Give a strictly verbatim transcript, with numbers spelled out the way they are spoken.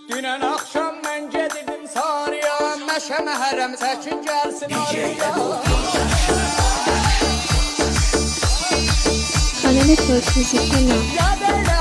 Dünən axşam mən gedirdim sarıya, məşə məhərrəm çəkin gəlsin arıya. Kanal Türk Müzik kanal. Ya belə